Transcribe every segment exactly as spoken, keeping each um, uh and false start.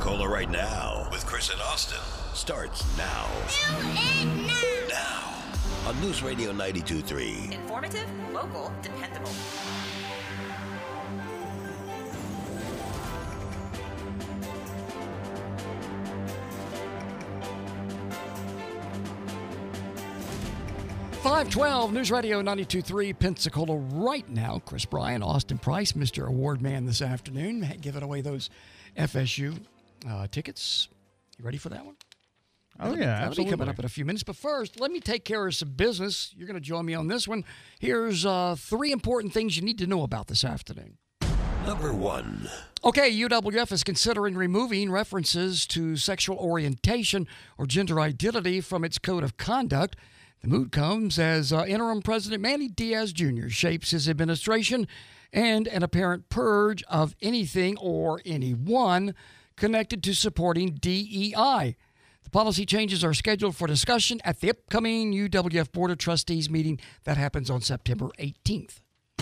Pensacola right now with Chris and Austin starts now. Do it now. Now. On News Radio ninety-two point three. Informative, local, dependable. five twelve, News Radio ninety-two point three, Pensacola right now. Chris Bryan, Austin Price, Mister Award Man this afternoon, giving away those F S U uh, tickets. You ready for that one? Oh, that'll, yeah, that'll absolutely. be coming up in a few minutes. But first, let me take care of some business. You're going to join me on this one. Here's uh, three important things you need to know about this afternoon. Number one. Okay, U W F is considering removing references to sexual orientation or gender identity from its code of conduct. The mood comes as uh, interim President Manny Diaz Junior shapes his administration and an apparent purge of anything or anyone connected to supporting D E I. The policy changes are scheduled for discussion at the upcoming U W F Board of Trustees meeting that happens on September eighteenth.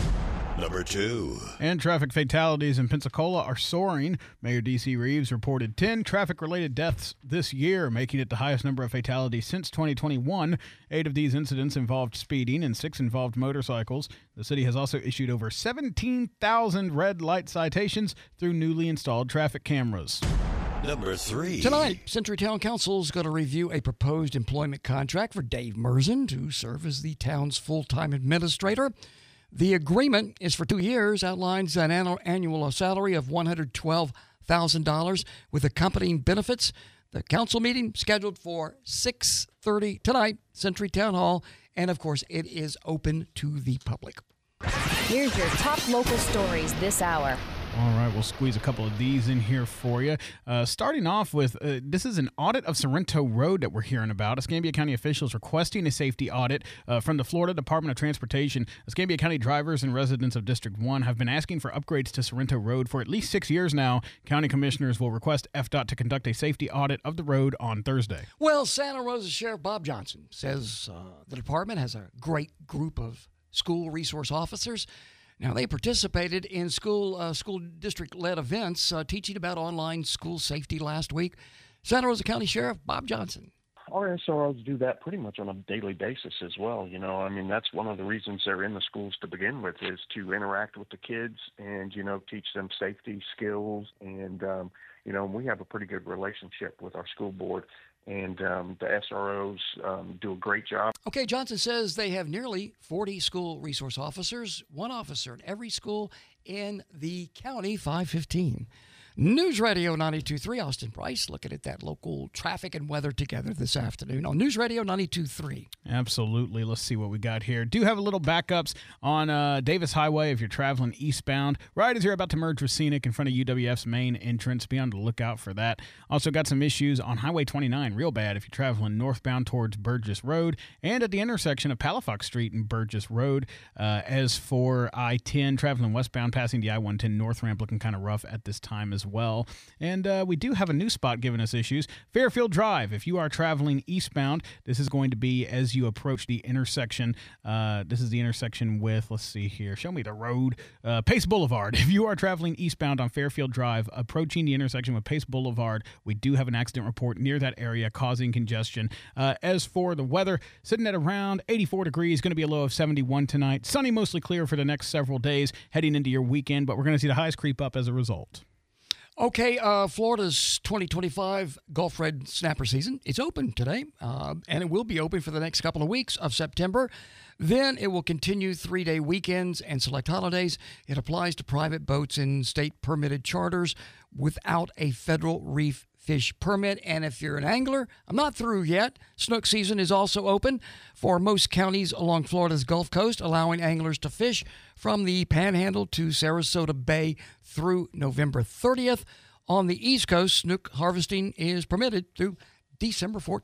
Number two. And traffic fatalities in Pensacola are soaring. Mayor D C. Reeves reported ten traffic-related deaths this year, making it the highest number of fatalities since twenty twenty-one. Eight of these incidents involved speeding and six involved motorcycles. The city has also issued over seventeen thousand red light citations through newly installed traffic cameras. Number three. Tonight, Century Town Council is going to review a proposed employment contract for Dave Merzen to serve as the town's full-time administrator. The agreement is for two years, outlines an annual salary of one hundred twelve thousand dollars with accompanying benefits. The council meeting scheduled for six thirty tonight, Century Town Hall, and of course, it is open to the public. Here's your top local stories this hour. All right, we'll squeeze a couple of these in here for you. Uh, starting off with, uh, this is an audit of Sorrento Road that we're hearing about. Escambia County officials requesting a safety audit uh, from the Florida Department of Transportation. Escambia County drivers and residents of District one have been asking for upgrades to Sorrento Road for at least six years now. County commissioners will request F D O T to conduct a safety audit of the road on Thursday. Well, Santa Rosa Sheriff Bob Johnson says uh, the department has a great group of school resource officers. Now, they participated in school uh, school district-led events uh, teaching about online school safety last week. Santa Rosa County Sheriff Bob Johnson. Our S R Os do that pretty much on a daily basis as well. You know, I mean, that's one of the reasons they're in the schools to begin with, is to interact with the kids and, you know, teach them safety skills. And, um, you know, we have a pretty good relationship with our school board. And um, the S R Os um, do a great job. Okay, Johnson says they have nearly forty school resource officers, one officer in every school in the county, five fifteen. News Radio ninety-two point three, Austin Price, looking at that local traffic and weather together this afternoon on News Radio ninety-two point three. Absolutely. Let's see what we got here. Do have a little backups on uh, Davis Highway if you're traveling eastbound. Right as you're about to merge with Scenic in front of U W F's main entrance. Be on the lookout for that. Also got some issues on Highway twenty-nine, real bad if you're traveling northbound towards Burgess Road and at the intersection of Palafox Street and Burgess Road. Uh, as for I ten, traveling westbound passing the I one ten north ramp, looking kind of rough at this time as well. And uh, we do have a new spot giving us issues. Fairfield Drive, if you are traveling eastbound, this is going to be as you approach the intersection. Uh, this is the intersection with, let's see here, show me the road, uh, Pace Boulevard. If you are traveling eastbound on Fairfield Drive, approaching the intersection with Pace Boulevard, we do have an accident report near that area causing congestion. Uh, as for the weather, sitting at around eighty-four degrees, going to be a low of seventy-one tonight. Sunny, mostly clear for the next several days, heading into your weekend, but we're going to see the highs creep up as a result. Okay, uh, Florida's twenty twenty-five Gulf Red Snapper season, it's open today, uh, and it will be open for the next couple of weeks of September. Then it will continue three-day weekends and select holidays. It applies to private boats and state-permitted charters without a federal reef fish permit. And if you're an angler, I'm not through yet. Snook season is also open for most counties along Florida's Gulf Coast, allowing anglers to fish from the Panhandle to Sarasota Bay through November thirtieth. On the East Coast, snook harvesting is permitted through December fourteenth.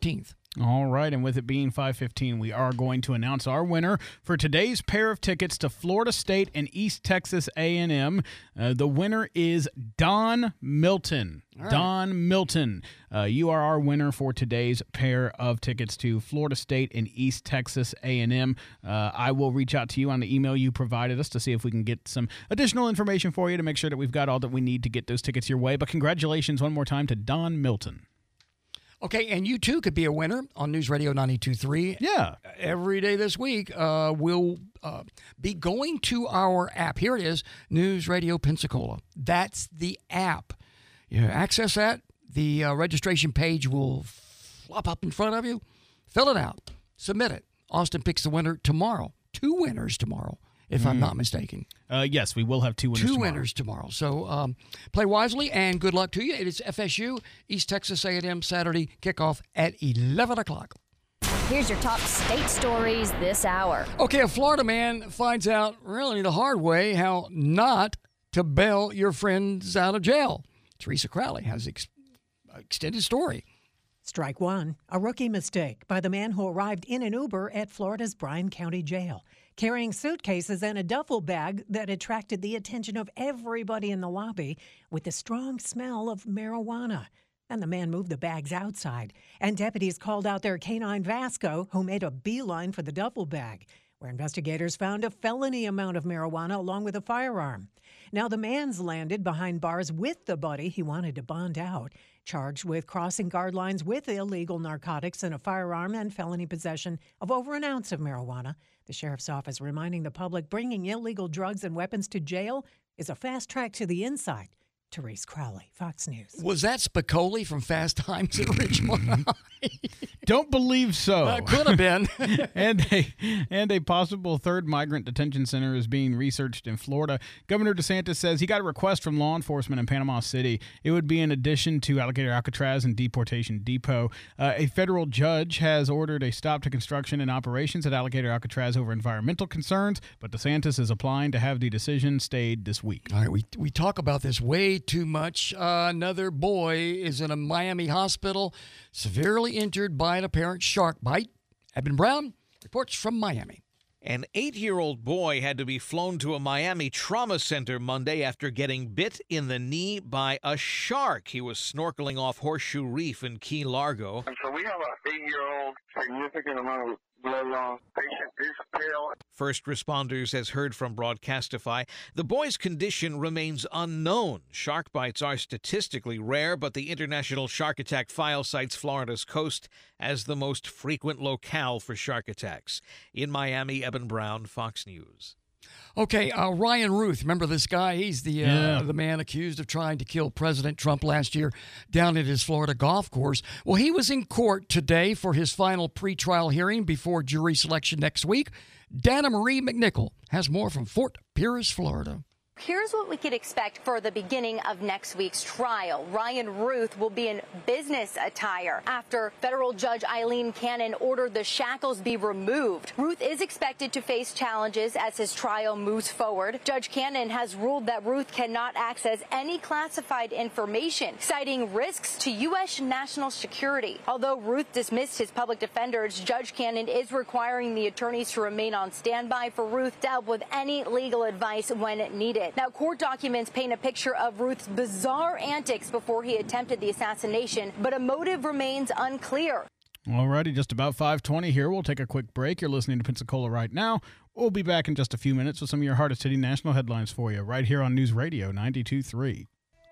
All right, and with it being five fifteen, we are going to announce our winner for today's pair of tickets to Florida State and East Texas A and M. Uh, the winner is Don Milton. Right. Don Milton, uh, you are our winner for today's pair of tickets to Florida State and East Texas A and M. Uh, I will reach out to you on the email you provided us to see if we can get some additional information for you to make sure that we've got all that we need to get those tickets your way. But congratulations one more time to Don Milton. Okay, and you too could be a winner on News Radio ninety-two point three. Yeah. Every day this week, uh, we'll uh, be going to our app. Here it is, News Radio Pensacola. That's the app. You access that. The uh, registration page will flop up in front of you. Fill it out. Submit it. Austin picks the winner tomorrow. Two winners tomorrow, if mm. I'm not mistaken. Uh, yes, we will have two winners Two tomorrow. winners tomorrow. So um, play wisely and good luck to you. It is F S U, East Texas A and M, Saturday kickoff at eleven o'clock. Here's your top state stories this hour. Okay, a Florida man finds out really the hard way how not to bail your friends out of jail. Teresa Crowley has an ex- extended story. Strike one, a rookie mistake by the man who arrived in an Uber at Florida's Bryan County Jail, carrying suitcases and a duffel bag that attracted the attention of everybody in the lobby with the strong smell of marijuana. And the man moved the bags outside, and deputies called out their canine Vasco, who made a beeline for the duffel bag, where investigators found a felony amount of marijuana along with a firearm. Now the man's landed behind bars with the buddy he wanted to bond out, charged with crossing guard lines with illegal narcotics and a firearm and felony possession of over an ounce of marijuana. The sheriff's office reminding the public bringing illegal drugs and weapons to jail is a fast track to the inside. Teresa Crowley, Fox News. Was that Spicoli from Fast Times at Ridgemont High? Don't believe so. Uh, could have been. and, a, and a possible third migrant detention center is being researched in Florida. Governor DeSantis says he got a request from law enforcement in Panama City. It would be in addition to Alligator Alcatraz and Deportation Depot. Uh, a federal judge has ordered a stop to construction and operations at Alligator Alcatraz over environmental concerns, but DeSantis is applying to have the decision stayed this week. All right, we, we talk about this way too much. Uh, another boy is in a Miami hospital, severely injured by an apparent shark bite. Eben Brown reports from Miami. An eight-year-old boy had to be flown to a Miami trauma center Monday after getting bit in the knee by a shark. He was snorkeling off Horseshoe Reef in Key Largo. And so we have an eight-year-old, significant amount of blood loss. Patient is pale. First responders has heard from Broadcastify. The boy's condition remains unknown. Shark bites are statistically rare, but the International Shark Attack File cites Florida's coast as the most frequent locale for shark attacks. In Miami, Eben Brown, Fox News. Okay, uh, Ryan Ruth, remember this guy? He's the uh, yeah. the man accused of trying to kill President Trump last year down at his Florida golf course. Well, he was in court today for his final pretrial hearing before jury selection next week. Dana Marie McNichol has more from Fort Pierce, Florida. Here's what we could expect for the beginning of next week's trial. Ryan Ruth will be in business attire after federal judge Eileen Cannon ordered the shackles be removed. Ruth is expected to face challenges as his trial moves forward. Judge Cannon has ruled that Ruth cannot access any classified information, citing risks to U S national security. Although Ruth dismissed his public defenders, Judge Cannon is requiring the attorneys to remain on standby for Ruth to help with any legal advice when needed. Now, court documents paint a picture of Ruth's bizarre antics before he attempted the assassination, but a motive remains unclear. All righty, just about five twenty here. We'll take a quick break. You're listening to Pensacola Right Now. We'll be back in just a few minutes with some of your hardest-hitting national headlines for you right here on News Radio ninety-two point three.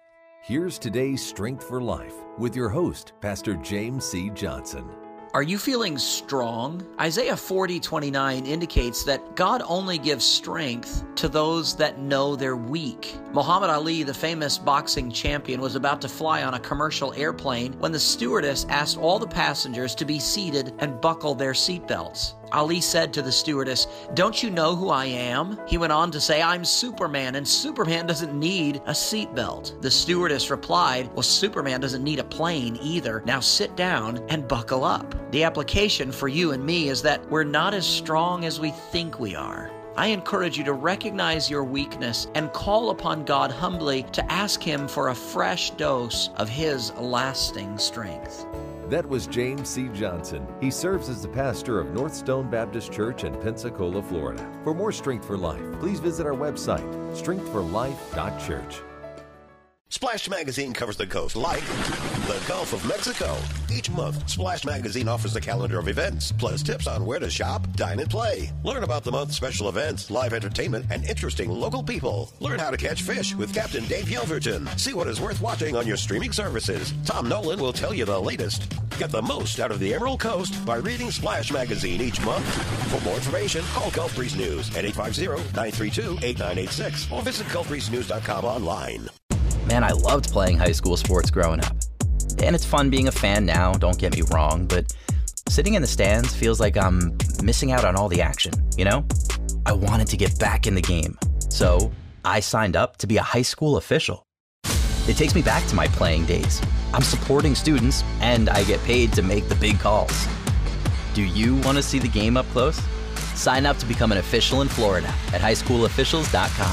Here's today's Strength for Life with your host, Pastor James C. Johnson. Are you feeling strong? Isaiah forty twenty-nine indicates that God only gives strength to those that know they're weak. Muhammad Ali, the famous boxing champion, was about to fly on a commercial airplane when the stewardess asked all the passengers to be seated and buckle their seatbelts. Ali said to the stewardess, "Don't you know who I am?" He went on to say, "I'm Superman, and Superman doesn't need a seatbelt." The stewardess replied, "Well, Superman doesn't need a plane either. Now sit down and buckle up." The application for you and me is that we're not as strong as we think we are. I encourage you to recognize your weakness and call upon God humbly to ask Him for a fresh dose of His lasting strength. That was James C. Johnson. He serves as the pastor of North Stone Baptist Church in Pensacola, Florida. For more Strength for Life, please visit our website, strength for life dot church. Splash Magazine covers the coast like the Gulf of Mexico. Each month, Splash Magazine offers a calendar of events, plus tips on where to shop, dine, and play. Learn about the month's special events, live entertainment, and interesting local people. Learn how to catch fish with Captain Dave Yelverton. See what is worth watching on your streaming services. Tom Nolan will tell you the latest. Get the most out of the Emerald Coast by reading Splash Magazine each month. For more information, call Gulf Breeze News at eight five zero, nine three two, eight nine eight six or visit gulf breeze news dot com online. Man, I loved playing high school sports growing up. And it's fun being a fan now, don't get me wrong, but sitting in the stands feels like I'm missing out on all the action, you know? I wanted to get back in the game, so I signed up to be a high school official. It takes me back to my playing days. I'm supporting students, and I get paid to make the big calls. Do you want to see the game up close? Sign up to become an official in Florida at high school officials dot com.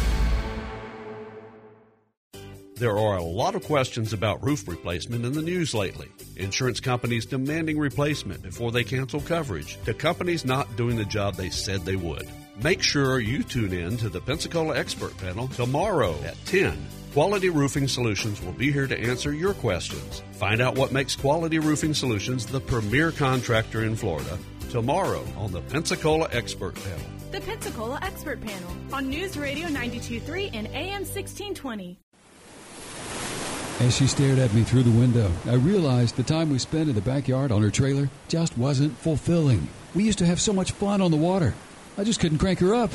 There are a lot of questions about roof replacement in the news lately. Insurance companies demanding replacement before they cancel coverage to companies not doing the job they said they would. Make sure you tune in to the Pensacola Expert Panel tomorrow at ten. Quality Roofing Solutions will be here to answer your questions. Find out what makes Quality Roofing Solutions the premier contractor in Florida tomorrow on the Pensacola Expert Panel. The Pensacola Expert Panel on News Radio ninety-two point three and A M sixteen twenty. As she stared at me through the window, I realized the time we spent in the backyard on her trailer just wasn't fulfilling. We used to have so much fun on the water. I just couldn't crank her up.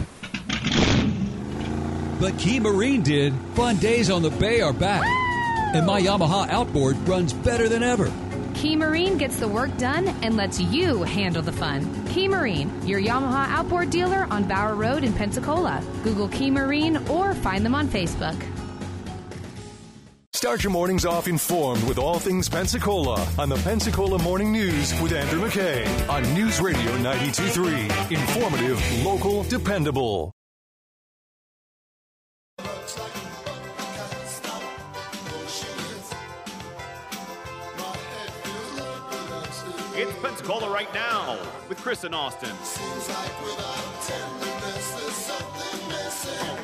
But Key Marine did. Fun days on the bay are back. And my Yamaha outboard runs better than ever. Key Marine gets the work done and lets you handle the fun. Key Marine, your Yamaha outboard dealer on Bower Road in Pensacola. Google Key Marine or find them on Facebook. Start your mornings off informed with all things Pensacola on the Pensacola Morning News with Andrew McKay on News Radio ninety-two point three. Informative, local, dependable. It's Pensacola right now with Chris and Austin. Seems like without tenderness, there's something missing.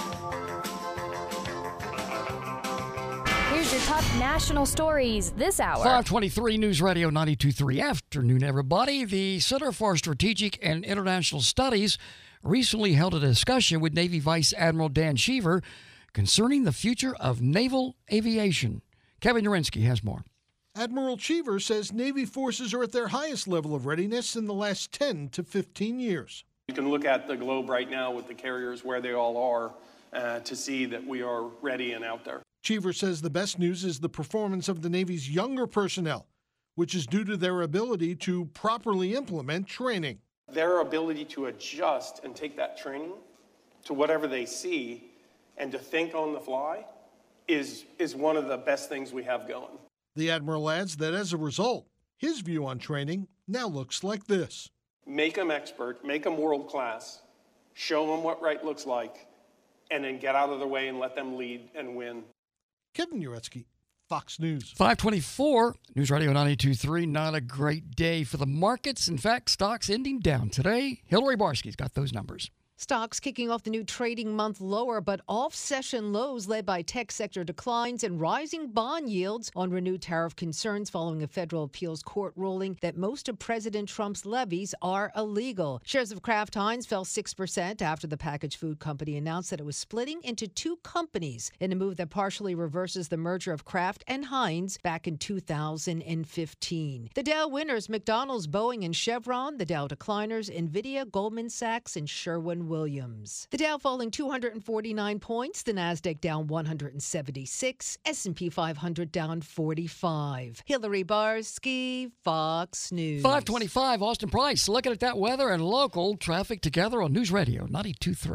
Here's your top national stories this hour. five twenty-three News Radio ninety-two point three. Afternoon, everybody. The Center for Strategic and International Studies recently held a discussion with Navy Vice Admiral Dan Sheaver concerning the future of naval aviation. Kevin Urinsky has more. Admiral Cheever says Navy forces are at their highest level of readiness in the last ten to fifteen years. You can look at the globe right now with the carriers where they all are uh, to see that we are ready and out there. Cheever says the best news is the performance of the Navy's younger personnel, which is due to their ability to properly implement training. Their ability to adjust and take that training to whatever they see and to think on the fly is, is one of the best things we have going. The Admiral adds that as a result, his view on training now looks like this. Make them expert, make them world class, show them what right looks like, and then get out of the way and let them lead and win. Kevin Uretsky, Fox News. five twenty-four, News Radio ninety-two point three. Not a great day for the markets. In fact, stocks ending down today. Hillary Barsky's got those numbers. Stocks kicking off the new trading month lower, but off-session lows led by tech sector declines and rising bond yields on renewed tariff concerns following a federal appeals court ruling that most of President Trump's levies are illegal. Shares of Kraft Heinz fell six percent after the packaged food company announced that it was splitting into two companies in a move that partially reverses the merger of Kraft and Heinz back in two thousand fifteen. The Dow winners, McDonald's, Boeing, and Chevron. The Dow decliners, NVIDIA, Goldman Sachs, and Sherwin Williams. The Dow falling two hundred forty-nine points, the Nasdaq down one hundred seventy-six, S and P five hundred down forty-five. Hillary Barsky, Fox News. five twenty-five, Austin Price looking at that weather and local traffic together on News Radio ninety-two point three.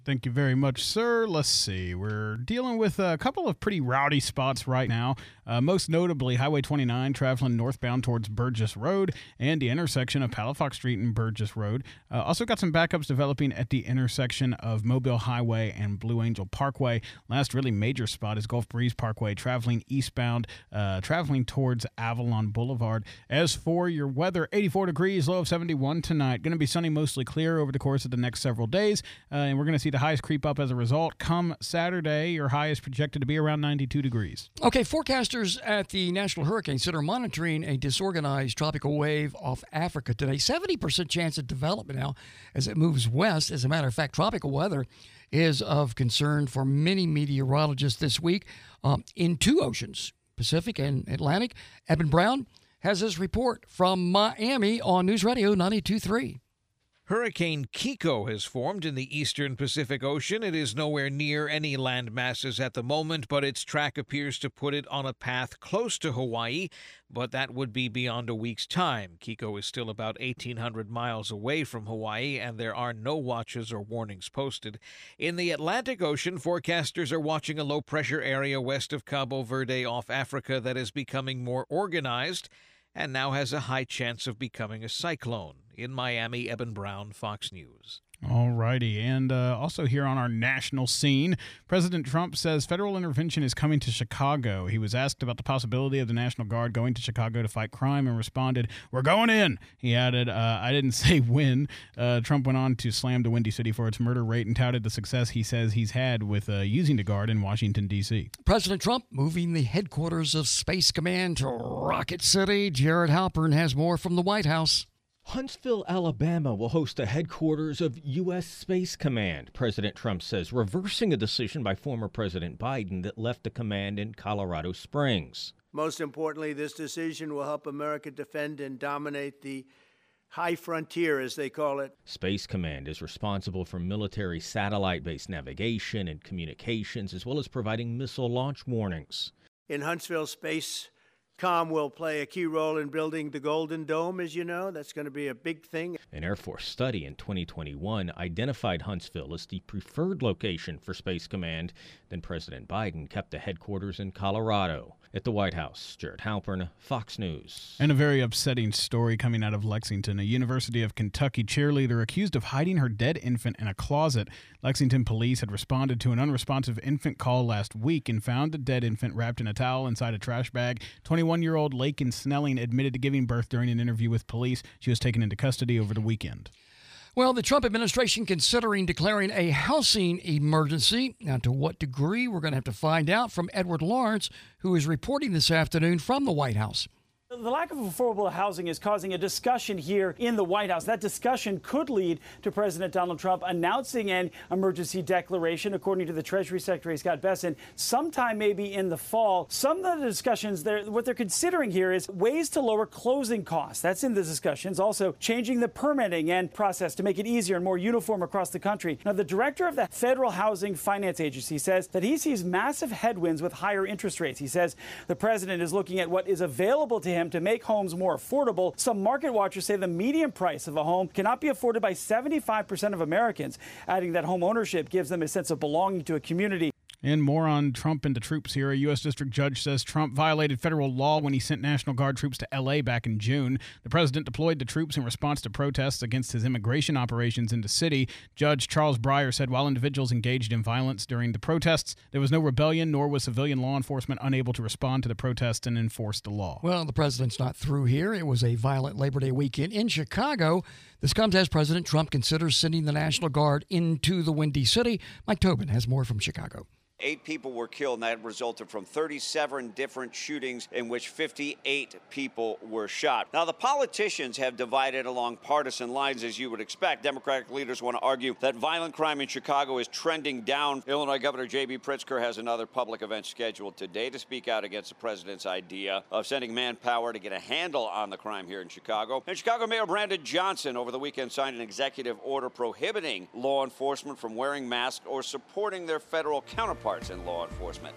Thank you very much, sir. Let's see. We're dealing with a couple of pretty rowdy spots right now. Uh, most notably, Highway twenty-nine traveling northbound towards Burgess Road and the intersection of Palafox Street and Burgess Road. Uh, also got some backups developing at the intersection of Mobile Highway and Blue Angel Parkway. Last really major spot is Gulf Breeze Parkway traveling eastbound, uh, traveling towards Avalon Boulevard. As for your weather, eighty-four degrees, low of seventy-one tonight. Going to be sunny, mostly clear over the course of the next several days, uh, and we're going to see the highs creep up as a result. Come Saturday, your high is projected to be around ninety-two degrees. Okay, forecasters at the National Hurricane Center monitoring a disorganized tropical wave off Africa today. seventy percent chance of development now as it moves west. As a matter of fact, tropical weather is of concern for many meteorologists this week um, in two oceans, Pacific and Atlantic. Eben Brown has his report from Miami on News Radio ninety-two point three. Hurricane Kiko has formed in the eastern Pacific Ocean. It is nowhere near any land masses at the moment, but its track appears to put it on a path close to Hawaii, but that would be beyond a week's time. Kiko is still about eighteen hundred miles away from Hawaii, and there are no watches or warnings posted. In the Atlantic Ocean, forecasters are watching a low-pressure area west of Cabo Verde off Africa that is becoming more organized and now has a high chance of becoming a cyclone. In Miami, Eben Brown, Fox News. All righty. And uh, also here on our national scene, President Trump says federal intervention is coming to Chicago. He was asked about the possibility of the National Guard going to Chicago to fight crime and responded, "We're going in." He added, uh, I didn't say when. Uh, Trump went on to slam the Windy City for its murder rate and touted the success he says he's had with uh, using the Guard in Washington, D C President Trump moving the headquarters of Space Command to Rocket City. Jared Halpern has more from the White House. Huntsville, Alabama will host the headquarters of U S Space Command, President Trump says, reversing a decision by former President Biden that left the command in Colorado Springs. Most importantly, this decision will help America defend and dominate the high frontier, as they call it. Space Command is responsible for military satellite-based navigation and communications, as well as providing missile launch warnings. In Huntsville, Space Com will play a key role in building the Golden Dome, as you know. That's going to be a big thing. An Air Force study in twenty twenty-one identified Huntsville as the preferred location for Space Command. Then President Biden kept the headquarters in Colorado. At the White House, Jared Halpern, Fox News. And a very upsetting story coming out of Lexington. A University of Kentucky cheerleader accused of hiding her dead infant in a closet. Lexington police had responded to an unresponsive infant call last week and found the dead infant wrapped in a towel inside a trash bag. twenty-one-year-old Lakin Snelling admitted to giving birth during an interview with police. She was taken into custody over the weekend. Well, the Trump administration considering declaring a housing emergency. Now, to what degree, we're going to have to find out from Edward Lawrence, who is reporting this afternoon from the White House. The lack of affordable housing is causing a discussion here in the White House. That discussion could lead to President Donald Trump announcing an emergency declaration, according to the Treasury Secretary Scott Bessent, sometime maybe in the fall. Some of the discussions, they're, what they're considering here is ways to lower closing costs. That's in the discussions. Also, changing the permitting and process to make it easier and more uniform across the country. Now, the director of the Federal Housing Finance Agency says that he sees massive headwinds with higher interest rates. He says the president is looking at what is available to him to make homes more affordable. Some market watchers say the median price of a home cannot be afforded by seventy-five percent of Americans, adding that home ownership gives them a sense of belonging to a community. And more on Trump and the troops here. A U S district judge says Trump violated federal law when he sent National Guard troops to L A back in June. The president deployed the troops in response to protests against his immigration operations in the city. Judge Charles Breyer said while individuals engaged in violence during the protests, there was no rebellion, nor was civilian law enforcement unable to respond to the protests and enforce the law. Well, the president's not through here. It was a violent Labor Day weekend in Chicago. This comes as President Trump considers sending the National Guard into the Windy City. Mike Tobin has more from Chicago. Eight people were killed, and that resulted from thirty-seven different shootings in which fifty-eight people were shot. Now, the politicians have divided along partisan lines, as you would expect. Democratic leaders want to argue that violent crime in Chicago is trending down. Illinois Governor J B Pritzker has another public event scheduled today to speak out against the president's idea of sending manpower to get a handle on the crime here in Chicago. And Chicago Mayor Brandon Johnson over the weekend signed an executive order prohibiting law enforcement from wearing masks or supporting their federal counterparts in law enforcement.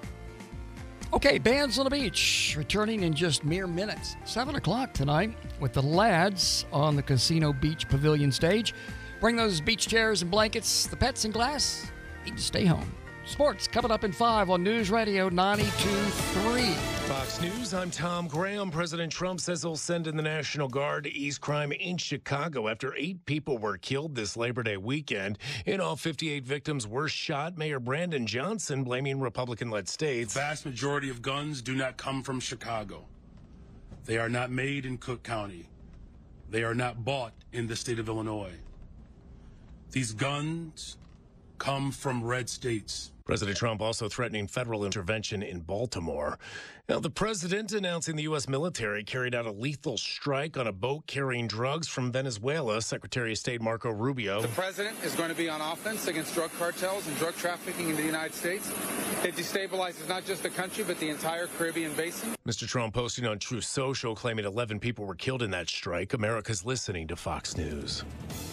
Okay, Bands on the Beach returning in just mere minutes. seven o'clock tonight with the Lads on the Casino Beach Pavilion stage. Bring those beach chairs and blankets, the pets and glass. need to stay home. Sports coming up in five on News Radio ninety-two three. Fox News, I'm Tom Graham. President Trump says he'll send in the National Guard to ease crime in Chicago after eight people were killed this Labor Day weekend. In all, fifty-eight victims were shot. Mayor Brandon Johnson blaming Republican-led states. The vast majority of guns do not come from Chicago. They are not made in Cook County. They are not bought in the state of Illinois. These guns come from red states. President Trump also threatening federal intervention in Baltimore. Now, the president announcing the U S military carried out a lethal strike on a boat carrying drugs from Venezuela. Secretary of State Marco Rubio. The president is going to be on offense against drug cartels and drug trafficking in the United States. It destabilizes not just the country, but the entire Caribbean basin. Mister Trump posting on Truth Social, claiming eleven people were killed in that strike. America's listening to Fox News.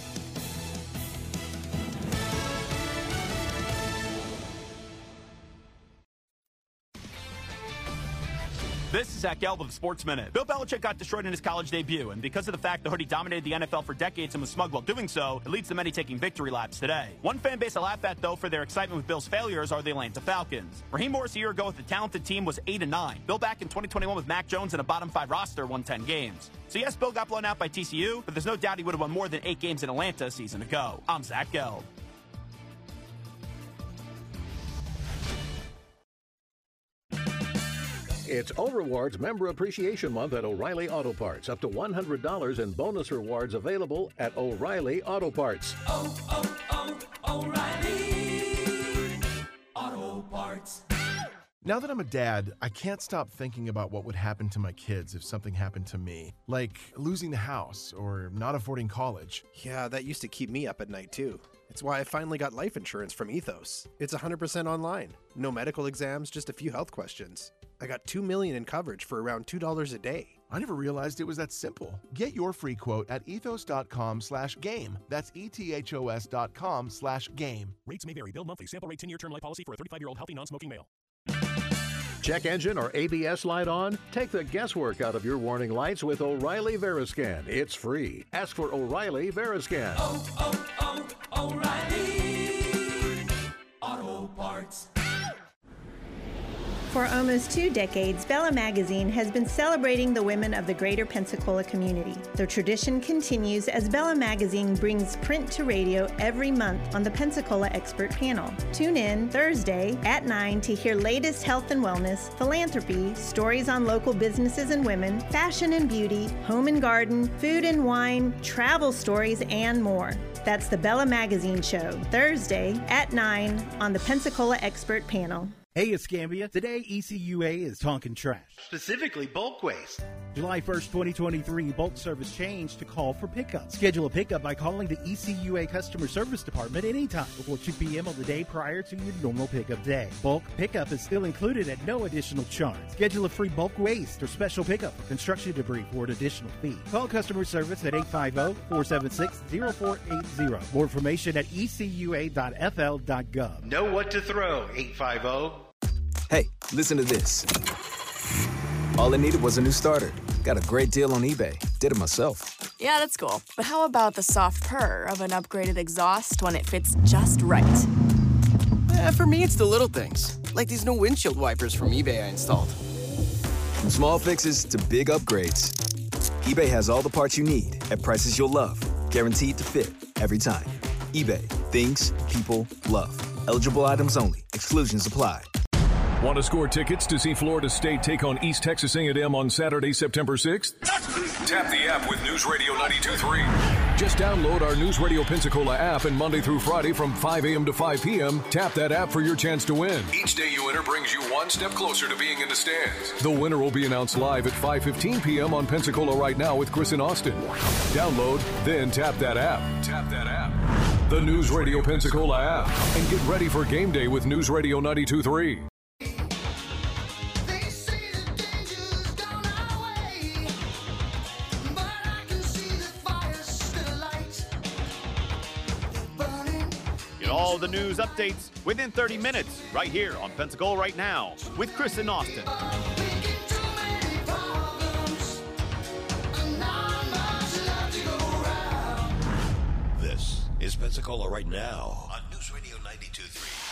This is Zach Gelb with the Sports Minute. Bill Belichick got destroyed in his college debut, and because of the fact the hoodie dominated the N F L for decades and was smug while doing so, it leads to many taking victory laps today. One fan base I laugh at, though, for their excitement with Bill's failures are the Atlanta Falcons. Raheem Morris a year ago with the talented team was eight and nine. Bill back in twenty twenty-one with Mac Jones and a bottom five roster won ten games. So yes, Bill got blown out by T C U, but there's no doubt he would have won more than eight games in Atlanta a season ago. I'm Zach Gelb. It's O-Rewards Member Appreciation Month at O'Reilly Auto Parts. Up to one hundred dollars in bonus rewards available at O'Reilly Auto Parts. Oh, oh, oh, O'Reilly Auto Parts. Now that I'm a dad, I can't stop thinking about what would happen to my kids if something happened to me. Like losing the house or not affording college. Yeah, that used to keep me up at night too. It's why I finally got life insurance from Ethos. It's one hundred percent online. No medical exams, just a few health questions. I got two million dollars in coverage for around two dollars a day. I never realized it was that simple. Get your free quote at ethos.com slash game. That's E-T-H-O-S dot com slash game. Rates may vary. Bill monthly. Sample rate ten-year term life policy for a thirty-five-year-old healthy non-smoking male. Check engine or A B S light on? Take the guesswork out of your warning lights with O'Reilly Veriscan. It's free. Ask for O'Reilly Veriscan. Oh, oh, oh, O'Reilly Auto Parts. For almost two decades, Bella Magazine has been celebrating the women of the greater Pensacola community. The tradition continues as Bella Magazine brings print to radio every month on the Pensacola Expert Panel. Tune in Thursday at nine to hear latest health and wellness, philanthropy, stories on local businesses and women, fashion and beauty, home and garden, food and wine, travel stories, and more. That's the Bella Magazine Show, Thursday at nine on the Pensacola Expert Panel. Hey, Escambia. Today, E C U A is talking trash. Specifically, bulk waste. July first, twenty twenty-three, bulk service changed to call for pickup. Schedule a pickup by calling the E C U A Customer Service Department anytime before two p.m. on the day prior to your normal pickup day. Bulk pickup is still included at no additional charge. Schedule a free bulk waste or special pickup for construction debris for an additional fee. Call customer service at eight five zero, four seven six, zero four eight zero. More information at e c u a dot f l dot gov. Know what to throw, eight five zero. Hey, listen to this. All I needed was a new starter. Got a great deal on eBay. Did it myself. Yeah, that's cool. But how about the soft purr of an upgraded exhaust when it fits just right? Eh, for me, it's the little things. Like these new windshield wipers from eBay I installed. From small fixes to big upgrades, eBay has all the parts you need at prices you'll love. Guaranteed to fit every time. eBay. Things people love. Eligible items only. Exclusions apply. Want to score tickets to see Florida State take on East Texas A and M on Saturday, September sixth? Tap the app with News Radio ninety-two point three. Just download our News Radio Pensacola app, and Monday through Friday from five a.m. to five p.m., tap that app for your chance to win. Each day you enter brings you one step closer to being in the stands. The winner will be announced live at five fifteen p.m. on Pensacola Right Now with Chris and Austin. Download, then tap that app. Tap that app. The News Radio Pensacola app. And get ready for game day with News Radio ninety-two point three. All the news updates within thirty minutes, right here on Pensacola Right Now with Chris and Austin. This is Pensacola Right Now on News Radio ninety-two point three.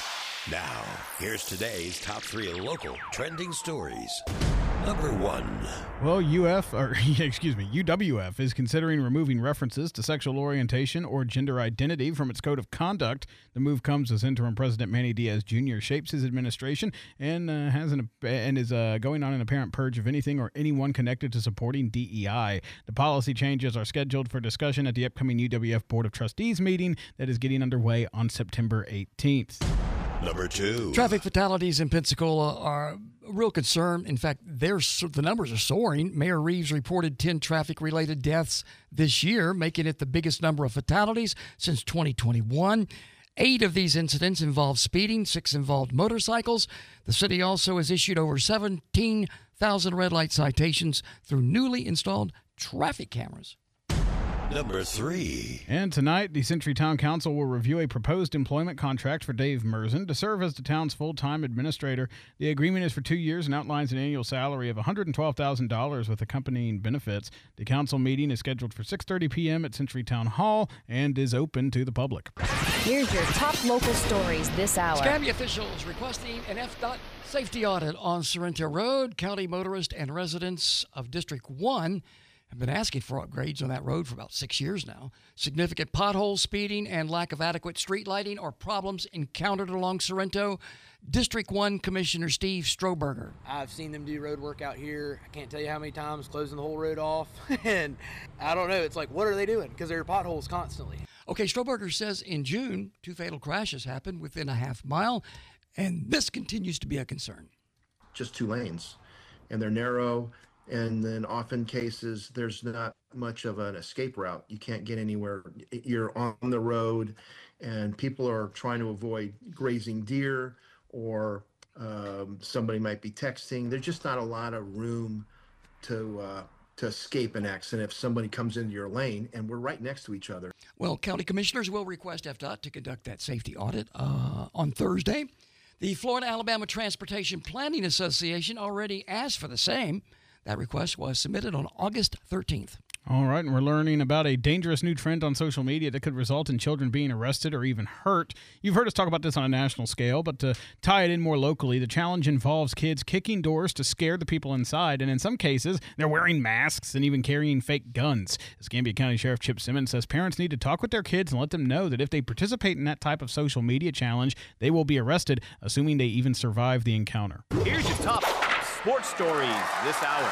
Now, here's today's top three local trending stories. Number one. Well, U F, or excuse me, U W F is considering removing references to sexual orientation or gender identity from its code of conduct. The move comes as interim President Manny Diaz Junior shapes his administration and uh, has an and is uh, going on an apparent purge of anything or anyone connected to supporting D E I. The policy changes are scheduled for discussion at the upcoming U W F Board of Trustees meeting that is getting underway on September eighteenth. Number two. Traffic fatalities in Pensacola are a real concern. In fact, they're, the numbers are soaring. Mayor Reeves reported ten traffic-related deaths this year, making it the biggest number of fatalities since twenty twenty-one. Eight of these incidents involved speeding. Six involved motorcycles. The city also has issued over seventeen thousand red light citations through newly installed traffic cameras. Number three. And tonight, the Century Town Council will review a proposed employment contract for Dave Merzen to serve as the town's full-time administrator. The agreement is for two years and outlines an annual salary of one hundred twelve thousand dollars with accompanying benefits. The council meeting is scheduled for six thirty p.m. at Century Town Hall and is open to the public. Here's your top local stories this hour. Scabby officials requesting an F DOT safety audit on Sorrento Road. County motorists and residents of District one have been asking for upgrades on that road for about six years now. Significant potholes, speeding, and lack of adequate street lighting are problems encountered along Sorrento. District one Commissioner Steve Stroberger. I've seen them do road work out here. I can't tell you how many times, closing the whole road off. And I don't know. It's like, what are they doing? Because there are potholes constantly. Okay, Stroberger says in June, two fatal crashes happened within a half mile, and this continues to be a concern. Just two lanes, and they're narrow. And then often cases, there's not much of an escape route. You can't get anywhere. You're on the road, and people are trying to avoid grazing deer, or um, somebody might be texting. There's just not a lot of room to uh, to escape an accident if somebody comes into your lane, and we're right next to each other. Well, county commissioners will request F DOT to conduct that safety audit uh, on Thursday. The Florida-Alabama Transportation Planning Association already asked for the same. That request was submitted on August thirteenth. All right, and we're learning about a dangerous new trend on social media that could result in children being arrested or even hurt. You've heard us talk about this on a national scale, but to tie it in more locally, the challenge involves kids kicking doors to scare the people inside, and in some cases, they're wearing masks and even carrying fake guns. Escambia County Sheriff Chip Simmons says parents need to talk with their kids and let them know that if they participate in that type of social media challenge, they will be arrested, assuming they even survive the encounter. Here's your top sports stories this hour.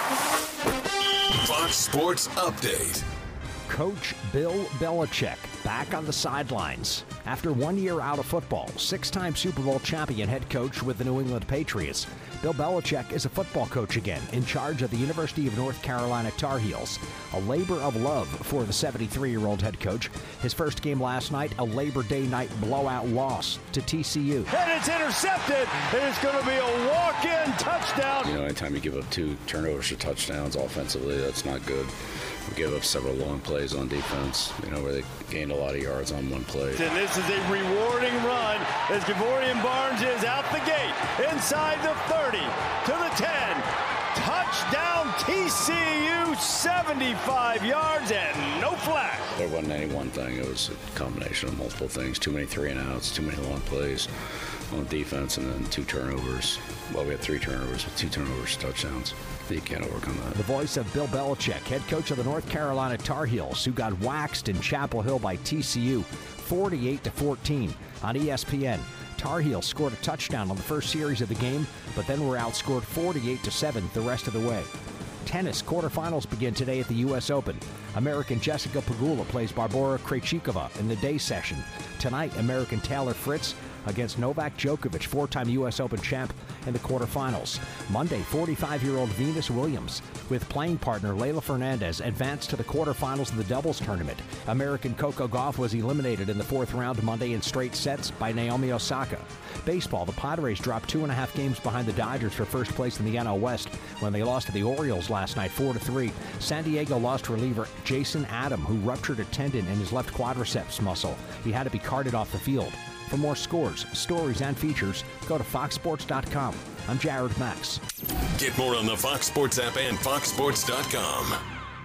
Fox Sports Update. Coach Bill Belichick back on the sidelines. After one year out of football, six-time Super Bowl champion head coach with the New England Patriots, Bill Belichick is a football coach again, in charge of the University of North Carolina Tar Heels. A labor of love for the seventy-three-year-old head coach. His first game last night, a Labor Day night blowout loss to T C U. And it's intercepted, and it's going to be a walk-in touchdown. You know, anytime you give up two turnovers or touchdowns offensively, that's not good. We gave up several long plays on defense, you know, where they gained a lot of yards on one play. And this is a rewarding run as Gavorian Barnes is out the gate, inside the thirty, to the ten. Touchdown T C U, seventy-five yards and no flag. There wasn't any one thing. It was a combination of multiple things. Too many three and outs, too many long plays on defense, and then two turnovers. Well, we had three turnovers with two turnovers, touchdowns. You can't overcome that. The voice of Bill Belichick, head coach of the North Carolina Tar Heels, who got waxed in Chapel Hill by T C U, forty-eight to fourteen on E S P N. Tar Heels scored a touchdown on the first series of the game, but then were outscored forty-eight to seven the rest of the way. Tennis quarterfinals begin today at the U S Open. American Jessica Pegula plays Barbora Krejcikova in the day session. Tonight, American Taylor Fritz against Novak Djokovic, four-time U S Open champ, in the quarterfinals. Monday, forty-five-year-old Venus Williams with playing partner Leylah Fernandez advanced to the quarterfinals of the doubles tournament. American Coco Gauff was eliminated in the fourth round Monday in straight sets by Naomi Osaka. Baseball, the Padres dropped two and a half games behind the Dodgers for first place in the N L West when they lost to the Orioles last night four to three. San Diego lost reliever Jason Adam, who ruptured a tendon in his left quadriceps muscle. He had to be carted off the field. For more scores, stories, and features, go to fox sports dot com. I'm Jared Max. Get more on the Fox Sports app and fox sports dot com.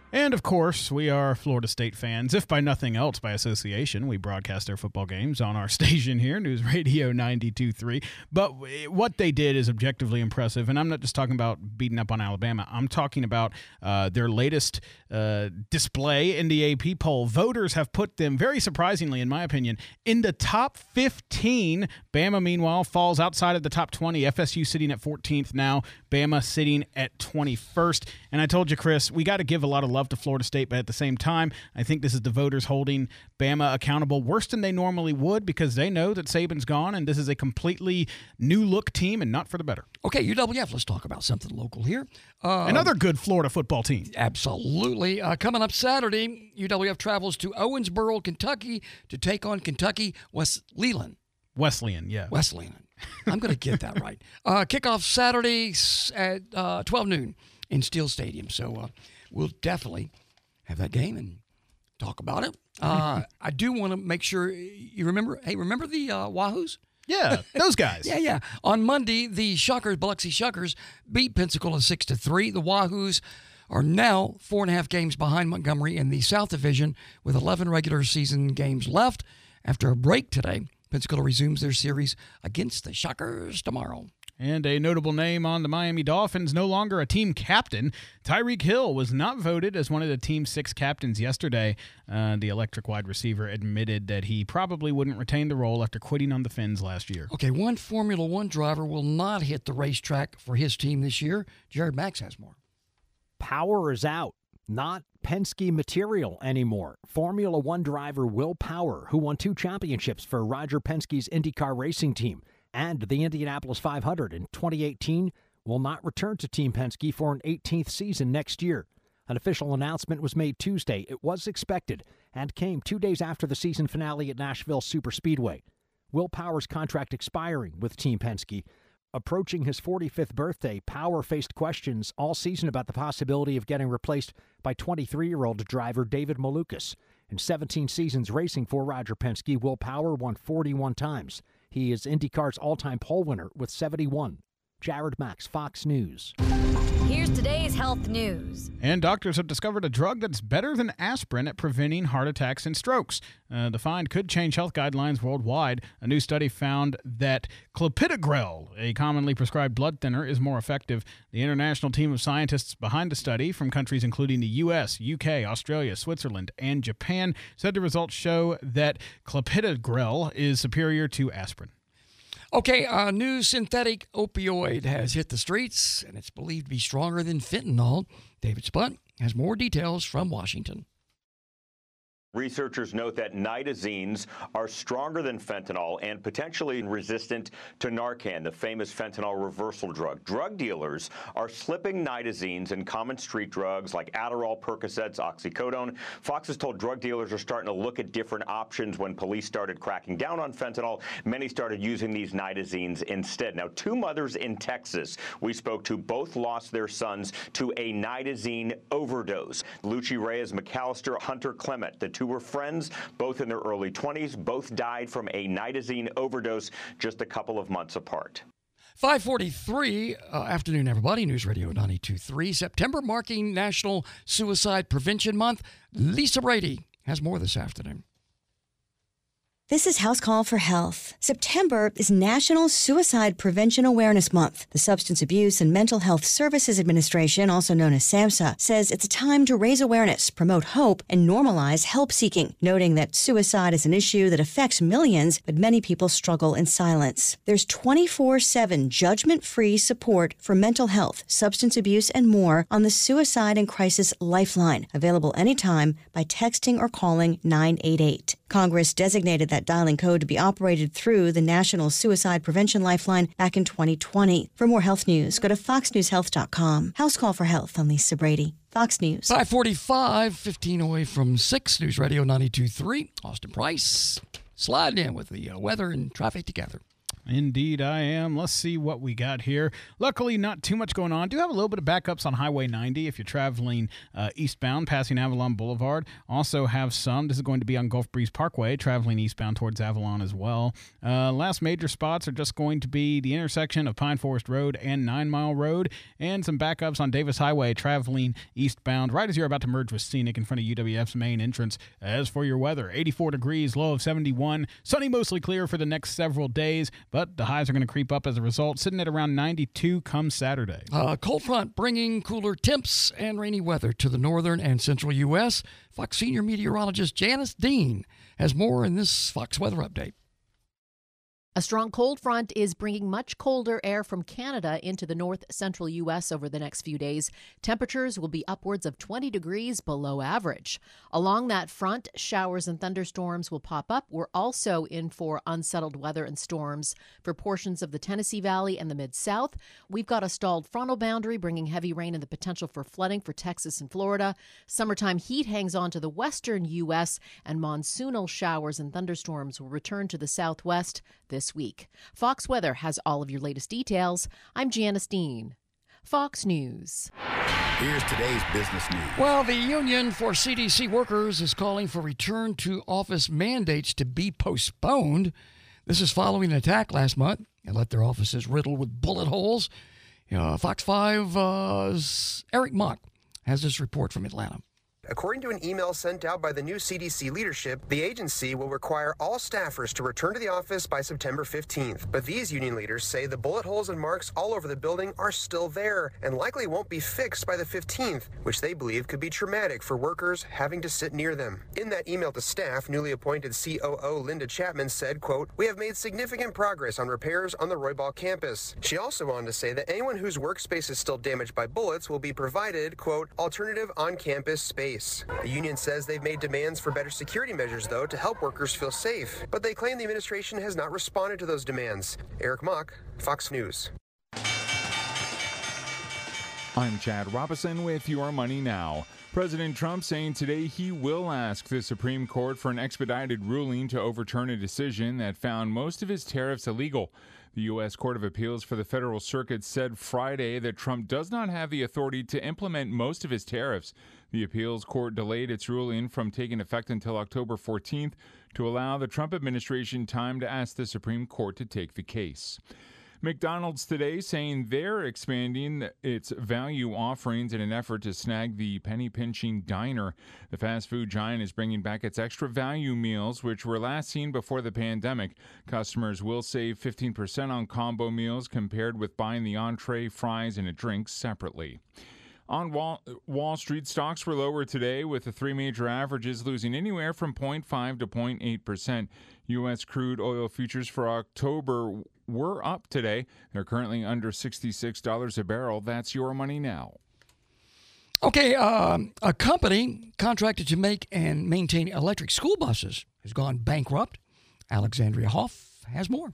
And, of course, we are Florida State fans, if by nothing else by association. We broadcast their football games on our station here, News Radio ninety-two point three. But what they did is objectively impressive, and I'm not just talking about beating up on Alabama. I'm talking about uh, their latest uh, display in the A P poll. Voters have put them, very surprisingly, in my opinion, in the top fifteen. Bama, meanwhile, falls outside of the top twenty. F S U sitting at fourteenth now. Bama sitting at twenty-first. And I told you, Chris, we got to give a lot of love to Florida State, but at the same time, I think this is the voters holding Bama accountable worse than they normally would because they know that Saban's gone and this is a completely new look team and not for the better. Okay, U W F, let's talk about something local here. Uh, Another good Florida football team. Absolutely. Uh, coming up Saturday, U W F travels to Owensboro, Kentucky to take on Kentucky Wesleyan. Wesleyan, yeah. Wesleyan. I'm going to get that right. Uh, kickoff Saturday at uh, twelve noon in Steel Stadium. So uh, we'll definitely have that game and talk about it. Uh, I do want to make sure you remember. Hey, remember the uh, Wahoos? Yeah, those guys. yeah, yeah. On Monday, the Shuckers, Biloxi Shuckers, beat Pensacola six to three. The Wahoos are now four and a half games behind Montgomery in the South Division with eleven regular season games left. After a break today, Pensacola resumes their series against the Shuckers tomorrow. And a notable name on the Miami Dolphins, no longer a team captain. Tyreek Hill was not voted as one of the team's six captains yesterday. Uh, the electric wide receiver admitted that he probably wouldn't retain the role after quitting on the Fins last year. Okay, one Formula One driver will not hit the racetrack for his team this year. Jared Max has more. Power is out. Not Penske material anymore. Formula One driver Will Power, who won two championships for Roger Penske's IndyCar racing team and the Indianapolis five hundred in twenty eighteen, will not return to Team Penske for an eighteenth season next year. An official announcement was made Tuesday. It was expected and came two days after the season finale at Nashville Superspeedway. Will Power's contract expiring with Team Penske. Approaching his forty-fifth birthday, Power faced questions all season about the possibility of getting replaced by twenty-three-year-old driver David Malukas. In seventeen seasons racing for Roger Penske, Will Power won forty-one times. He is IndyCar's all-time pole winner with seventy-one. Jared Max, Fox News. Here's today's health news. And doctors have discovered a drug that's better than aspirin at preventing heart attacks and strokes. Uh, the find could change health guidelines worldwide. A new study found that clopidogrel, a commonly prescribed blood thinner, is more effective. The international team of scientists behind the study, from countries including the U S, U K, Australia, Switzerland, and Japan, said the results show that clopidogrel is superior to aspirin. Okay, a new synthetic opioid has hit the streets, and it's believed to be stronger than fentanyl. David Spunt has more details from Washington. Researchers note that nitazines are stronger than fentanyl and potentially resistant to Narcan, the famous fentanyl reversal drug. Drug dealers are slipping nitazines in common street drugs like Adderall, Percocets, oxycodone. Fox has told drug dealers are starting to look at different options. When police started cracking down on fentanyl, many started using these nitazines instead. Now, two mothers in Texas we spoke to both lost their sons to a nitazine overdose. Lucci Reyes McAllister, Hunter Clement, the two were friends, both in their early twenties. Both died from a nitazine overdose just a couple of months apart. five forty-three, uh, afternoon, everybody. News Radio ninety-two point three. September marking National Suicide Prevention Month. Lisa Brady has more this afternoon. This is House Call for Health. September is National Suicide Prevention Awareness Month. The Substance Abuse and Mental Health Services Administration, also known as SAMHSA, says it's a time to raise awareness, promote hope, and normalize help seeking, noting that suicide is an issue that affects millions, but many people struggle in silence. There's twenty-four seven judgment-free support for mental health, substance abuse, and more on the Suicide and Crisis Lifeline, available anytime by texting or calling nine eight eight. Congress designated that dialing code to be operated through the National Suicide Prevention Lifeline back in twenty twenty. For more health news, go to fox news health dot com. House Call for Health. I'm Lisa Brady. Fox News. five forty-five, fifteen away from six. News Radio ninety-two point three. Austin Price sliding in with the uh, weather and traffic together. Indeed, I am. Let's see what we got here. Luckily, not too much going on. Do have a little bit of backups on Highway ninety if you're traveling uh, eastbound, passing Avalon Boulevard. Also have some. This is going to be on Gulf Breeze Parkway, traveling eastbound towards Avalon as well. Uh, last major spots are just going to be the intersection of Pine Forest Road and Nine Mile Road, and some backups on Davis Highway, traveling eastbound right as you're about to merge with Scenic in front of U W F's main entrance. As for your weather, eighty-four degrees, low of seventy-one. Sunny, mostly clear for the next several days, but the highs are going to creep up as a result, sitting at around ninety-two come Saturday. Uh, cold front bringing cooler temps and rainy weather to the northern and central U S. Fox senior meteorologist Janice Dean has more in this Fox Weather Update. A strong cold front is bringing much colder air from Canada into the north central U S over the next few days. Temperatures will be upwards of twenty degrees below average. Along that front, showers and thunderstorms will pop up. We're also in for unsettled weather and storms for portions of the Tennessee Valley and the Mid-South. We've got a stalled frontal boundary bringing heavy rain and the potential for flooding for Texas and Florida. Summertime heat hangs on to the western U S, and monsoonal showers and thunderstorms will return to the southwest this week. Fox Weather has all of your latest details. I'm Janice Dean. Fox News. Here's today's business news. Well, the Union for C D C Workers is calling for return to office mandates to be postponed. This is following an attack last month and left their offices riddled with bullet holes. Uh, Fox five's Eric Mock has this report from Atlanta. According to an email sent out by the new C D C leadership, the agency will require all staffers to return to the office by September fifteenth. But these union leaders say the bullet holes and marks all over the building are still there and likely won't be fixed by the fifteenth, which they believe could be traumatic for workers having to sit near them. In that email to staff, newly appointed C O O Linda Chapman said, quote, "We have made significant progress on repairs on the Roybal campus." She also wanted to say that anyone whose workspace is still damaged by bullets will be provided, quote, "alternative on-campus space." The union says they've made demands for better security measures, though, to help workers feel safe. But they claim the administration has not responded to those demands. Eric Mock, Fox News. I'm Chad Robinson with Your Money Now. President Trump saying today he will ask the Supreme Court for an expedited ruling to overturn a decision that found most of his tariffs illegal. The U S Court of Appeals for the Federal Circuit said Friday that Trump does not have the authority to implement most of his tariffs. The appeals court delayed its ruling from taking effect until October fourteenth to allow the Trump administration time to ask the Supreme Court to take the case. McDonald's today saying they're expanding its value offerings in an effort to snag the penny-pinching diner. The fast food giant is bringing back its extra value meals, which were last seen before the pandemic. Customers will save fifteen percent on combo meals compared with buying the entree, fries, and a drink separately. On Wall, Wall Street, stocks were lower today, with the three major averages losing anywhere from zero point five to zero point eight percent. U S crude oil futures for October were up today. They're currently under sixty-six dollars a barrel. That's Your Money Now. Okay, uh, a company contracted to make and maintain electric school buses has gone bankrupt. Alexandria Hoff has more.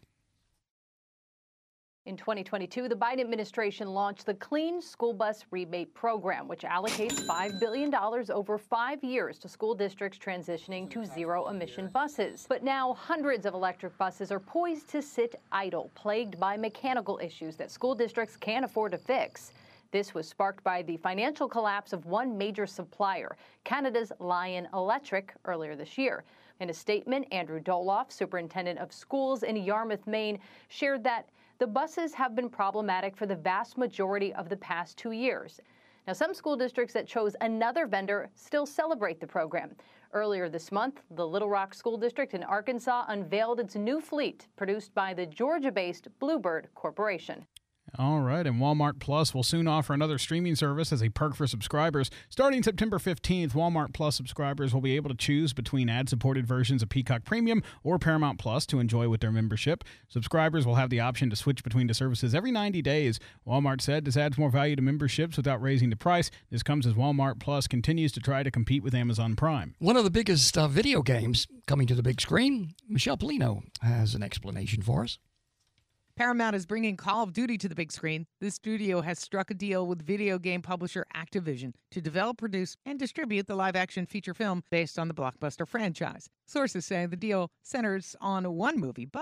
In twenty twenty-two, the Biden administration launched the Clean School Bus Rebate Program, which allocates five billion dollars over five years to school districts transitioning to zero-emission buses. But now hundreds of electric buses are poised to sit idle, plagued by mechanical issues that school districts can't afford to fix. This was sparked by the financial collapse of one major supplier, Canada's Lion Electric, earlier this year. In a statement, Andrew Doloff, superintendent of schools in Yarmouth, Maine, shared that the buses have been problematic for the vast majority of the past two years. Now, some school districts that chose another vendor still celebrate the program. Earlier this month, the Little Rock School District in Arkansas unveiled its new fleet produced by the Georgia-based Bluebird Corporation. All right, and Walmart Plus will soon offer another streaming service as a perk for subscribers. Starting September fifteenth, Walmart Plus subscribers will be able to choose between ad-supported versions of Peacock Premium or Paramount Plus to enjoy with their membership. Subscribers will have the option to switch between the services every ninety days. Walmart said this adds more value to memberships without raising the price. This comes as Walmart Plus continues to try to compete with Amazon Prime. One of the biggest uh, video games coming to the big screen, Michelle Polino has an explanation for us. Paramount is bringing Call of Duty to the big screen. The studio has struck a deal with video game publisher Activision to develop, produce, and distribute the live-action feature film based on the blockbuster franchise. Sources say the deal centers on one movie, but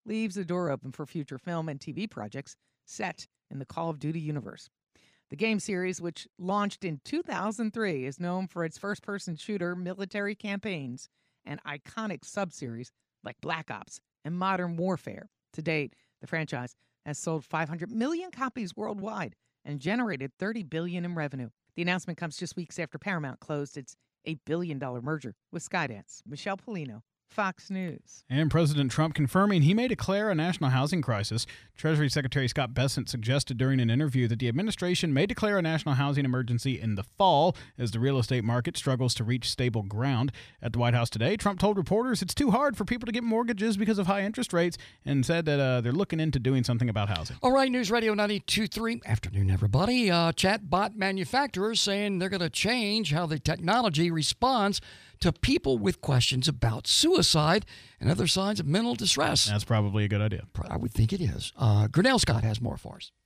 leaves the door open for future film and T V projects set in the Call of Duty universe. The game series, which launched in two thousand three, is known for its first-person shooter military campaigns and iconic sub-series like Black Ops and Modern Warfare. To date, the franchise has sold five hundred million copies worldwide and generated thirty billion dollars in revenue. The announcement comes just weeks after Paramount closed its eight billion dollars merger with Skydance. Michelle Polino, Fox News. And President Trump confirming he may declare a national housing crisis. Treasury Secretary Scott Bessent suggested during an interview that the administration may declare a national housing emergency in the fall as the real estate market struggles to reach stable ground. At the White House today, Trump told reporters it's too hard for people to get mortgages because of high interest rates and said that uh, they're looking into doing something about housing. All right, News Radio ninety-two point three. Afternoon, everybody. Uh, chatbot manufacturers saying they're going to change how the technology responds to people with questions about suicide and other signs of mental distress. That's probably a good idea. I would think it is. Uh, Grinnell Scott has more for us.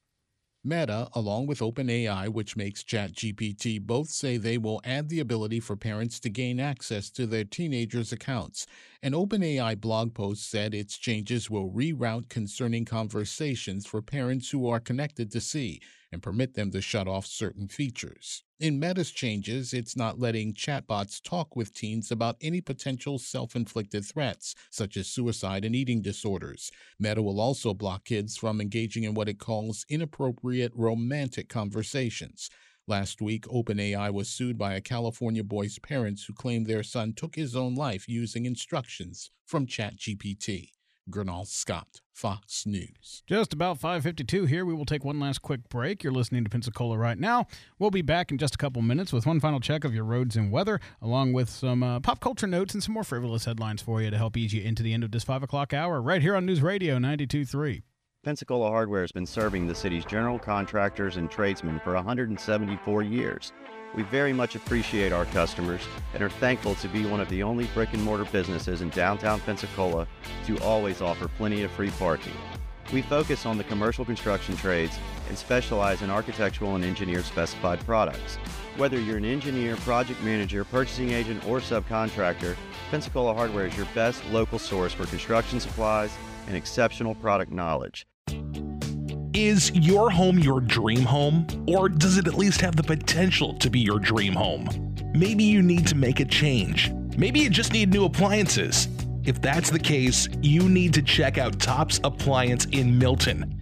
Meta, along with OpenAI, which makes ChatGPT, both say they will add the ability for parents to gain access to their teenagers' accounts. An OpenAI blog post said its changes will reroute concerning conversations for parents who are connected to see and permit them to shut off certain features. In Meta's changes, it's not letting chatbots talk with teens about any potential self-inflicted threats, such as suicide and eating disorders. Meta will also block kids from engaging in what it calls inappropriate romantic conversations. Last week, OpenAI was sued by a California boy's parents who claimed their son took his own life using instructions from ChatGPT. Grinnell Scott, Fox News. Just about five fifty-two here. We will take one last quick break. You're listening to Pensacola right now. We'll be back in just a couple minutes with one final check of your roads and weather, along with some uh, pop culture notes and some more frivolous headlines for you to help ease you into the end of this five o'clock hour right here on News Radio ninety-two point three. Pensacola Hardware has been serving the city's general contractors and tradesmen for one hundred seventy-four years. We very much appreciate our customers and are thankful to be one of the only brick-and-mortar businesses in downtown Pensacola to always offer plenty of free parking. We focus on the commercial construction trades and specialize in architectural and engineer-specified products. Whether you're an engineer, project manager, purchasing agent, or subcontractor, Pensacola Hardware is your best local source for construction supplies and exceptional product knowledge. Is your home your dream home? Or does it at least have the potential to be your dream home? Maybe you need to make a change. Maybe you just need new appliances. If that's the case, you need to check out Tops Appliance in Milton.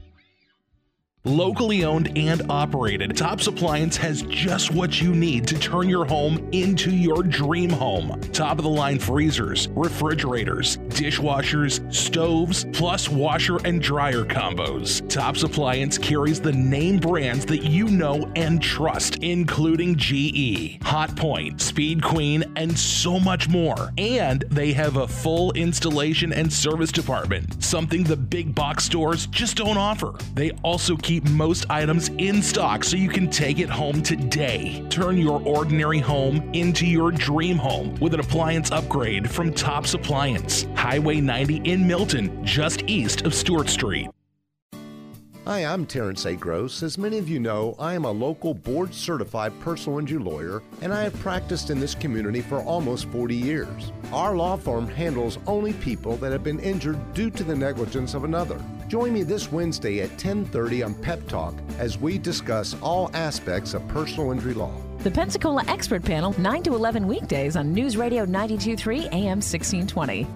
Locally owned and operated, Tops Appliance has just what you need to turn your home into your dream home. Top-of-the-line freezers, refrigerators, dishwashers, stoves, plus washer and dryer combos. Tops Appliance carries the name brands that you know and trust, including G E, Hotpoint, Speed Queen, and so much more. And they have a full installation and service department, something the big box stores just don't offer. They also keep most items in stock so you can take it home today. Turn your ordinary home into your dream home with an appliance upgrade from Tops Appliance. Highway ninety in Milton, just east of Stewart Street. Hi, I'm Terrence A. Gross. As many of you know, I am a local board-certified personal injury lawyer, and I have practiced in this community for almost forty years. Our law firm handles only people that have been injured due to the negligence of another. Join me this Wednesday at ten thirty on Pep Talk as we discuss all aspects of personal injury law. The Pensacola Expert Panel, nine to eleven weekdays on News Radio ninety-two point three A M sixteen twenty.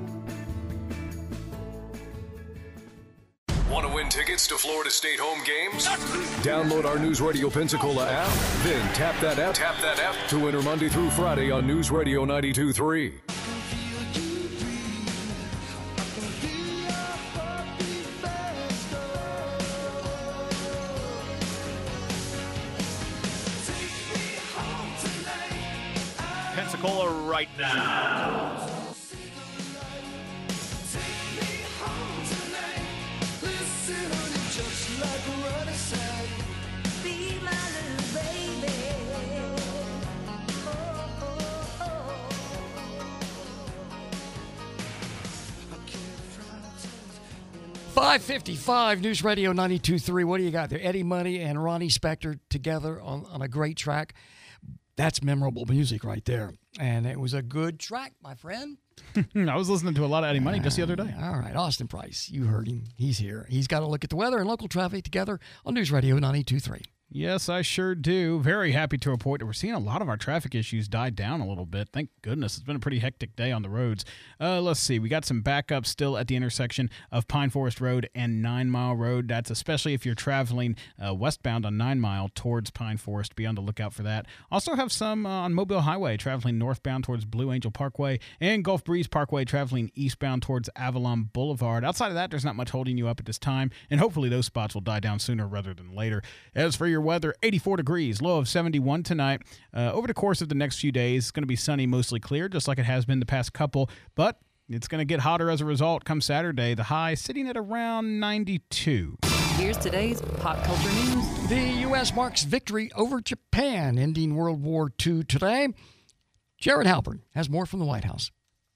Want to win tickets to Florida State home games? Download our News Radio Pensacola app, then tap that app, tap that app to enter Monday through Friday on News Radio ninety-two point three. Pensacola right now. five fifty-five News Radio ninety-two point three. What do you got there? Eddie Money and Ronnie Spector together on, on a great track. That's memorable music right there. And it was a good track, my friend. I was listening to a lot of Eddie Money just the other day. All right, Austin Price, you heard him. He's here. He's got a look at the weather and local traffic together on News Radio ninety-two point three. Yes, I sure do. Very happy to report that we're seeing a lot of our traffic issues die down a little bit. Thank goodness. It's been a pretty hectic day on the roads. Uh, let's see. We got some backups still at the intersection of Pine Forest Road and Nine Mile Road. That's especially if you're traveling uh, westbound on Nine Mile towards Pine Forest. Be on the lookout for that. Also have some uh, on Mobile Highway traveling northbound towards Blue Angel Parkway and Gulf Breeze Parkway traveling eastbound towards Avalon Boulevard. Outside of that, there's not much holding you up at this time, and hopefully those spots will die down sooner rather than later. As for your weather, eighty-four degrees, low of seventy-one tonight. Uh, over the course of the next few days, it's going to be sunny, mostly clear, just like it has been the past couple, but it's going to get hotter as a result come Saturday. The high sitting at around ninety-two. Here's today's pop culture news. The U S marks victory over Japan, ending World War Two today. Jared Halpern has more from the White House.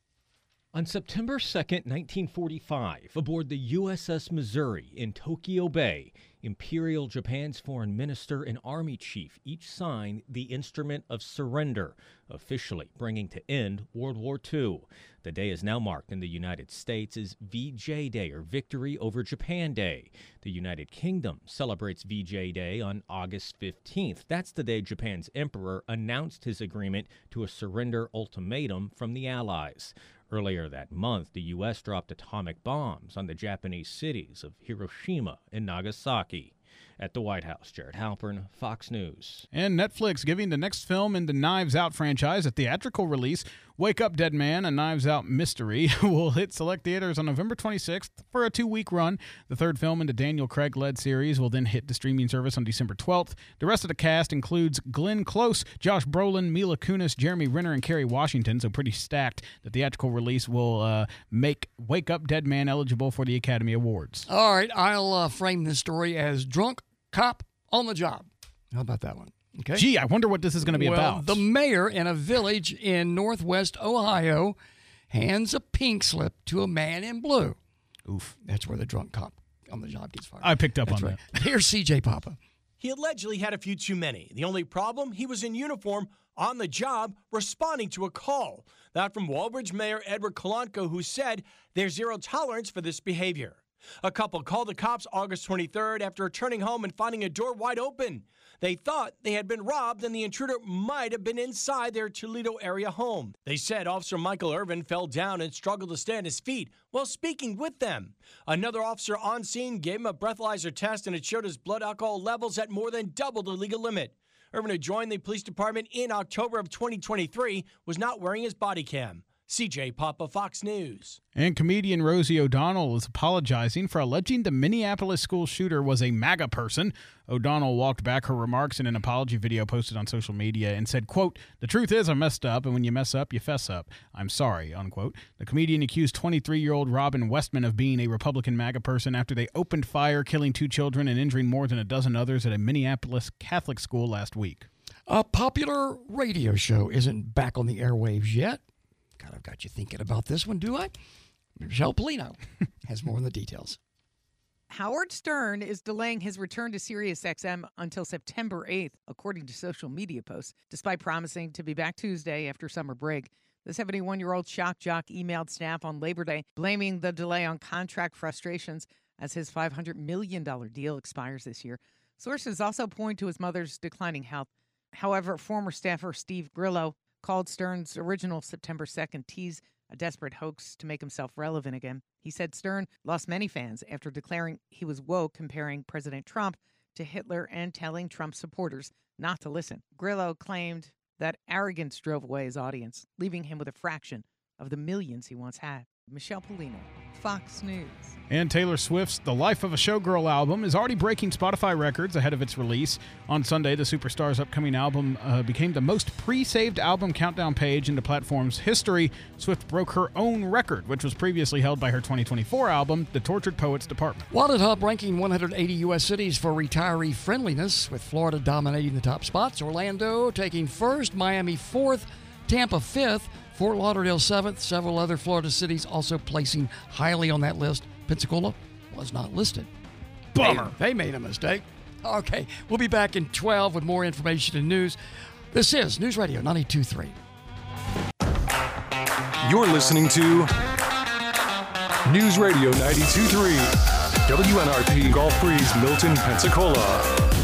On September second, nineteen forty-five, aboard the U S S Missouri in Tokyo Bay, Imperial Japan's foreign minister and army chief each signed the Instrument of Surrender, officially bringing to end World War Two. The day is now marked in the United States as V J Day, or Victory Over Japan Day. The United Kingdom celebrates V J Day on August fifteenth. That's the day Japan's emperor announced his agreement to a surrender ultimatum from the Allies. Earlier that month, the U S dropped atomic bombs on the Japanese cities of Hiroshima and Nagasaki. At the White House, Jared Halpern, Fox News. And Netflix giving the next film in the Knives Out franchise a theatrical release. Wake Up Dead Man, a Knives Out mystery, will hit select theaters on November twenty-sixth for a two-week run. The third film in the Daniel Craig-led series will then hit the streaming service on December twelfth. The rest of the cast includes Glenn Close, Josh Brolin, Mila Kunis, Jeremy Renner, and Kerry Washington, so pretty stacked. The theatrical release will uh, make Wake Up Dead Man eligible for the Academy Awards. All right, I'll uh, frame this story as drunk cop on the job. How about that one? Okay. Gee, I wonder what this is going to be well, about. The mayor in a village in northwest Ohio hands a pink slip to a man in blue. Oof. That's where the drunk cop on the job gets fired. I picked up That's on right. that. Here's C J Papa. He allegedly had a few too many. The only problem, he was in uniform on the job responding to a call. That from Walbridge Mayor Edward Kalanko, who said there's zero tolerance for this behavior. A couple called the cops August twenty-third after returning home and finding a door wide open. They thought they had been robbed and the intruder might have been inside their Toledo area home. They said Officer Michael Irvin fell down and struggled to stay on his feet while speaking with them. Another officer on scene gave him a breathalyzer test and it showed his blood alcohol levels at more than double the legal limit. Irvin, who joined the police department in October of twenty twenty-three, was not wearing his body cam. C J Papa, Fox News. And comedian Rosie O'Donnell is apologizing for alleging the Minneapolis school shooter was a MAGA person. O'Donnell walked back her remarks in an apology video posted on social media and said, quote, "The truth is I messed up, and when you mess up, you fess up. I'm sorry," unquote. The comedian accused twenty-three-year-old Robin Westman of being a Republican MAGA person after they opened fire, killing two children and injuring more than a dozen others at a Minneapolis Catholic school last week. A popular radio show isn't back on the airwaves yet. God, I've got you thinking about this one, do I? Michelle Polino has more on the details. Howard Stern is delaying his return to SiriusXM until September eighth, according to social media posts, despite promising to be back Tuesday after summer break. The seventy-one-year-old shock jock emailed staff on Labor Day, blaming the delay on contract frustrations as his five hundred million dollars deal expires this year. Sources also point to his mother's declining health. However, former staffer Steve Grillo called Stern's original September second tease a desperate hoax to make himself relevant again. He said Stern lost many fans after declaring he was woke, comparing President Trump to Hitler and telling Trump supporters not to listen. Grillo claimed that arrogance drove away his audience, leaving him with a fraction of the millions he once had. Michelle Polino, Fox News. And Taylor Swift's The Life of a Showgirl album is already breaking Spotify records ahead of its release. On Sunday, the superstar's upcoming album uh, became the most pre-saved album countdown page in the platform's history. Swift broke her own record, which was previously held by her twenty twenty-four album, The Tortured Poets Department. Wallet Hub ranking one hundred eighty U S cities for retiree friendliness, with Florida dominating the top spots. Orlando taking first, Miami fourth, Tampa fifth, Fort Lauderdale seventh, several other Florida cities also placing highly on that list. Pensacola was not listed. Bummer. They, they made a mistake. Okay, we'll be back in twelve with more information and news. This is News Radio ninety-two point three. You're listening to News Radio ninety-two point three, W N R P Gulf Breeze, Milton, Pensacola.